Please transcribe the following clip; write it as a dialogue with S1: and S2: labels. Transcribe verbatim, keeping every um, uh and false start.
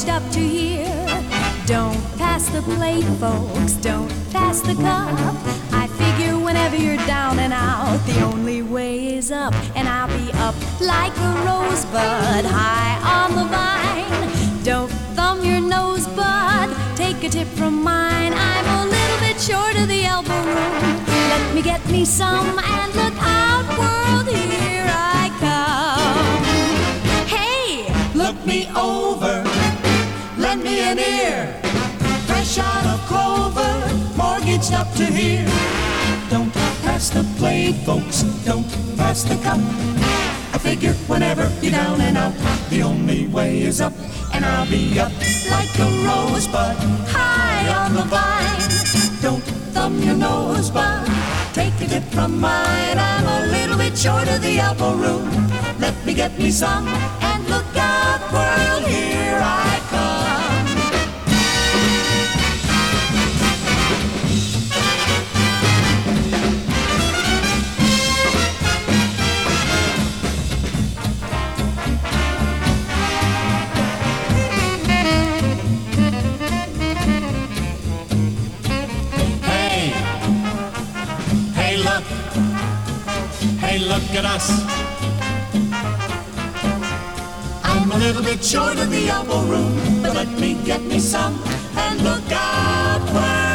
S1: mortgaged up to here. Don't pass the plate, folks, don't pass the cup. I figure whenever you're down and out, the only way is up. And I'll be up like a rosebud high on the vine. Don't thumb your nose, bud, take a tip from mine. I'm a little bit short of the elbow room. Let me get me some, and look out, world, here I come. Hey,
S2: Look me over, lend me an ear. Fresh out of clover, mortgaged up to here. Don't pass the plate, folks, don't pass the cup. I figure whenever you're down and out, the only way is up. And I'll be up like a rosebud high on the vine. Don't thumb your nose, bud, take a tip from mine. I'm a little bit short of the elbow room. Let me get me some, and look out, world, here I come. Hey, hey, look, hey, look at us. I'm a little bit short of the elbow room, but let me get me some, and look out, world.